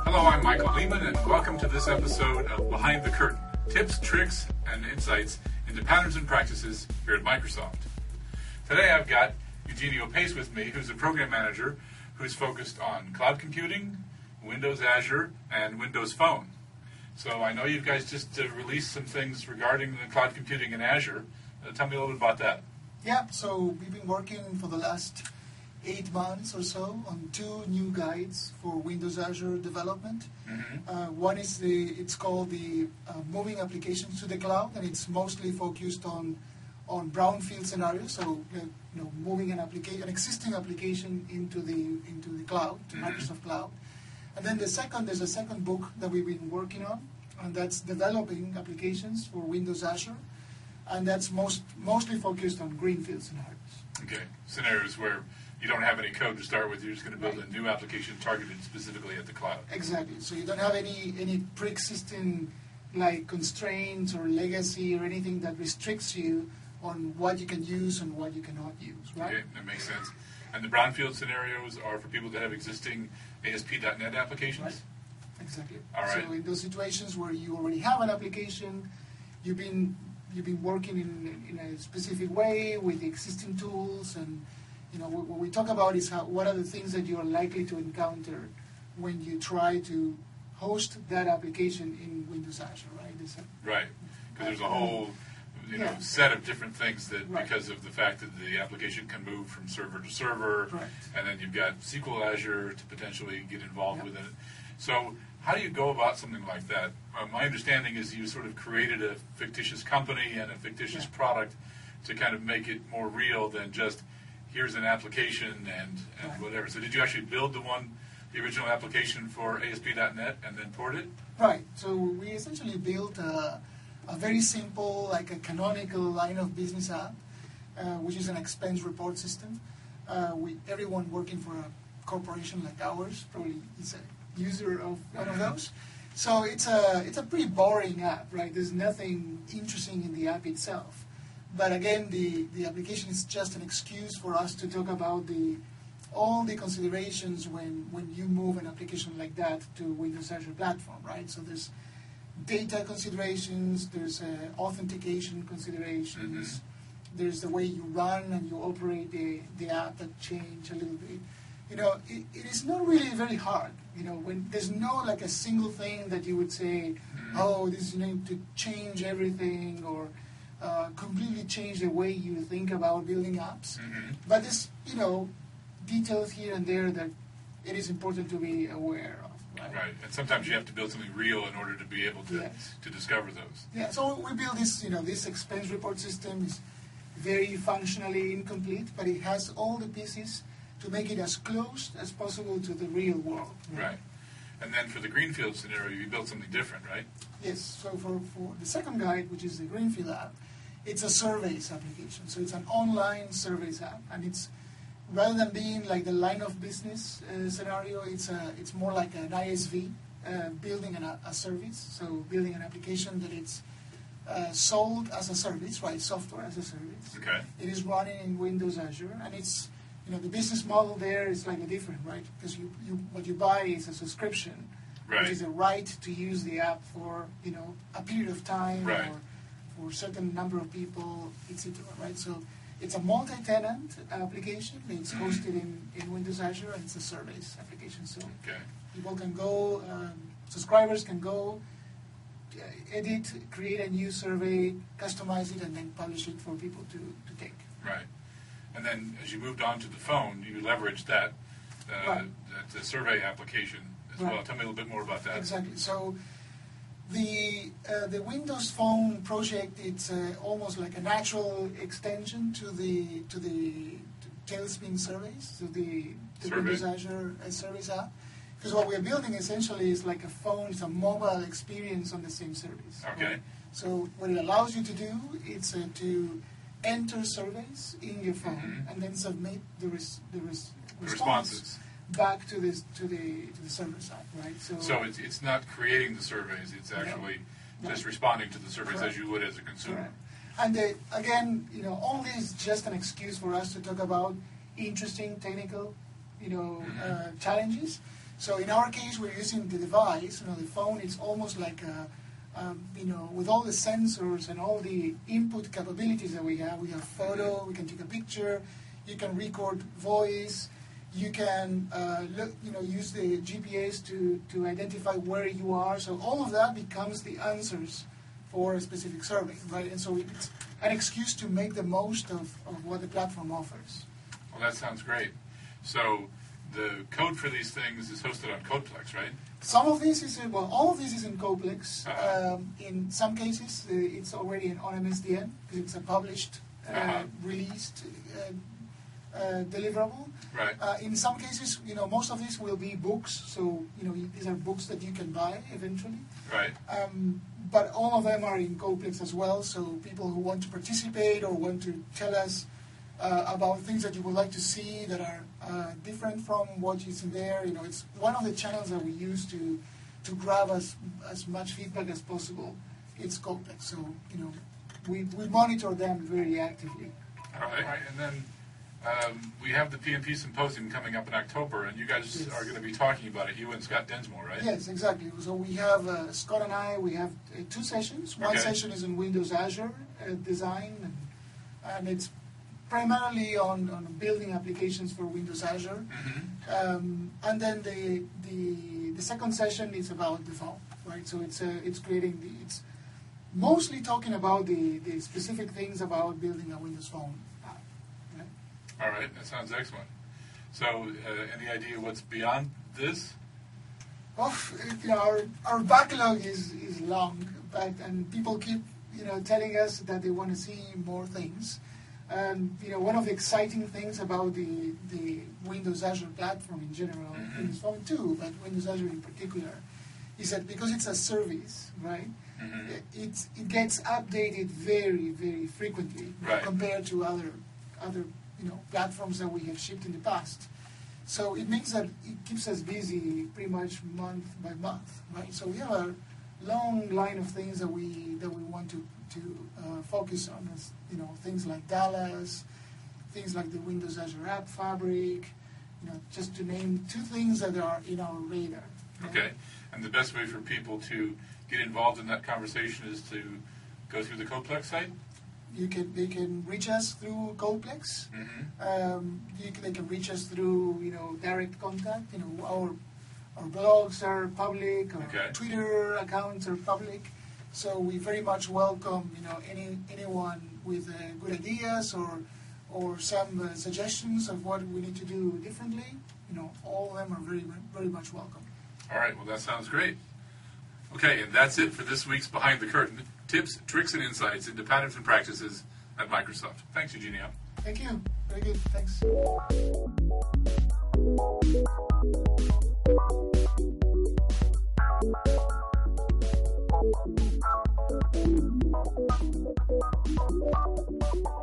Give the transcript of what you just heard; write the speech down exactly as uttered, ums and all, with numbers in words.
Hello, I'm Michael Lehman, and welcome to this episode of Behind the Curtain, tips, tricks, and insights into patterns and practices here at Microsoft. Today I've got Eugenio Pace with me, who's a program manager who's focused on cloud computing, Windows Azure, and Windows Phone. So I know you guys just uh, released some things regarding the cloud computing in Azure. Uh, tell me a little bit about that. Yeah, so we've been working for the last eight months or so on two new guides for Windows Azure development. Mm-hmm. Uh, one is the, it's called the uh, Moving Applications to the Cloud, and it's mostly focused on on brownfield scenarios, so uh, you know, moving an application, an existing application into the into the cloud, to mm-hmm. Microsoft Cloud. And then the second, there's a second book that we've been working on, and that's developing applications for Windows Azure, and that's most mostly focused on greenfield scenarios. Okay, scenarios where you don't have any code to start with, you're just going to build right. a new application targeted specifically at the cloud. Exactly, so you don't have any, any pre-existing like constraints or legacy or anything that restricts you on what you can use and what you cannot use, right? Okay, that makes sense. And the brownfield scenarios are for people that have existing A S P dot net applications? Right. Exactly. All right. So in those situations where you already have an application, you've been you've been working in in a specific way with the existing tools, and you know what we talk about is how what are the things that you are likely to encounter when you try to host that application in Windows Azure, right? A, right. Because there's a whole you know yeah. set of different things that right. because of the fact that the application can move from server to server, Correct. and then you've got S Q L Azure to potentially get involved yep. with it. So how do you go about something like that? Uh, my understanding is you sort of created a fictitious company and a fictitious yeah. product to kind of make it more real than just here's an application and, and right. whatever. So did you actually build the one, the original application for A S P dot net and then port it? Right. So we essentially built a, a very simple, like a canonical line of business app, uh, which is an expense report system. Uh, we, everyone working for a corporation like ours probably is a user of one of those. So it's a it's a pretty boring app, right? There's nothing interesting in the app itself. But again, the, the application is just an excuse for us to talk about the all the considerations when, when you move an application like that to Windows Azure platform, right? So there's data considerations, there's uh, authentication considerations, mm-hmm. there's the way you run and you operate the, the app that change a little bit. You know, it, it is not really very hard. You know, when there's no like a single thing that you would say, mm-hmm. oh, this you need to change everything or uh, completely change the way you think about building apps. Mm-hmm. But there's, you know, details here and there that it is important to be aware of. Right? Right, and sometimes you have to build something real in order to be able to Yes. to discover those. Yeah, so we build this, you know, this expense report system is very functionally incomplete, but it has all the pieces to make it as close as possible to the real world. Right. And then for the greenfield scenario, you built something different, right? Yes, so for, for the second guide, which is the Greenfield app, it's a surveys application. So it's an online surveys app, and it's rather than being like the line of business uh, scenario, it's a, it's more like an I S V, uh, building an, a service. So building an application that it's uh, sold as a service, right? Software as a service. Okay. It is running in Windows Azure, and it's, you know, the business model there is slightly different, right? Because you, you what you buy is a subscription, Right. which is a right to use the app for, you know, a period of time Right. or for a certain number of people, et cetera. Right? So it's a multi-tenant application. It's Mm-hmm. hosted in, in Windows Azure, and it's a service application. So Okay. people can go, um, subscribers can go, uh, edit, create a new survey, customize it, and then publish it for people to, to take. Right. And then as you moved on to the phone, you leveraged that, uh, Right. that the survey application as Right. well. Tell me a little bit more about that. Exactly. So the uh, the Windows Phone project, it's uh, almost like a natural extension to the to the to Tailspin surveys, to the, the Survey. Windows Azure uh, Service app. Because what we're building essentially is like a phone, it's a mobile experience on the same service. Okay. Right? So what it allows you to do is uh, to enter surveys in your phone Mhm. and then submit the res- the, res- The response responses. back to this to the to the server side, right? So, So it's, it's not creating the surveys, it's actually No. just responding to the surveys Correct. as you would as a consumer. correct. And the, again, you know, all this is just an excuse for us to talk about interesting technical, you know, Mhm. uh, challenges. So in our case, we're using the device, you know, the phone. It's almost like a, um, you know, with all the sensors and all the input capabilities that we have. We have photo. We can take a picture. You can record voice. You can, uh, look, you know, use the G P S to to identify where you are. So all of that becomes the answers for a specific survey, right? And so it's an excuse to make the most of, of what the platform offers. Well, that sounds great. So the code for these things is hosted on CodePlex, right? Some of this is, in, well, all of this is in CodePlex. Uh-huh. Um, in some cases, uh, it's already in on M S D N, because it's a published, uh, Uh-huh. released uh, uh, deliverable. Right. Uh, in some cases, you know, most of these will be books, so, you know, these are books that you can buy eventually. Right. Um, but all of them are in CodePlex as well, so people who want to participate or want to tell us uh, about things that you would like to see that are uh, different from what is in there, you know, it's one of the channels that we use to to grab as, as much feedback as possible. It's CodePlex, so, you know, we, we monitor them very actively. All right. And then um, we have the P M P Symposium coming up in October, and you guys Yes. are going to be talking about it, you and Scott Densmore, right? Yes, exactly. So we have, uh, Scott and I, we have uh, two sessions. One Okay. session is in Windows Azure uh, design, and, and it's primarily on, on building applications for Windows Azure. Mm-hmm. Um, and then the, the the second session is about the phone, right? So it's uh, it's creating the, it's mostly talking about the, the specific things about building a Windows Phone app. Right? All right. That sounds excellent. So uh, any idea what's beyond this? Well, you know, our, our backlog is, is long, but and people keep, you know, telling us that they want to see more things. And, you know, one of the exciting things about the, the Windows Azure platform in general, Mhm. Windows Phone too, but Windows Azure in particular, is that because it's a service, right, Mm-hmm. it, it gets updated very, very frequently, you know, Right. compared to other, other, you know, platforms that we have shipped in the past. So it means that it keeps us busy pretty much month by month, right? So we have a long line of things that we that we want to to uh, focus on, as, you know, things like Dallas, things like the Windows Azure App Fabric, you know, just to name two things that are in our radar. right? Okay. And the best way for people to get involved in that conversation is to go through the CodePlex site? You can they can reach us through CodePlex. Mm-hmm. Um, you can, they can reach us through, you know, direct contact. You know, our our blogs are public, our Okay. Twitter accounts are public. So we very much welcome, you know, any anyone with uh, good ideas or or some uh, suggestions of what we need to do differently. You know, all of them are very very much welcome. All right. Well, that sounds great. Okay, and that's it for this week's Behind the Curtain. Tips, tricks, and insights into patterns and practices at Microsoft. Thanks, Eugenio. Thank you. Very good. Thanks. Thank you.